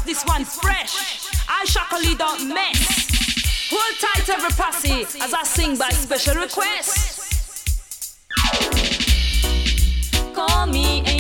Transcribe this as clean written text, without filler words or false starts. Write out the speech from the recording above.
this one's fresh. I Shockley don't mess. Hold tight every posse as I sing by special request. Call me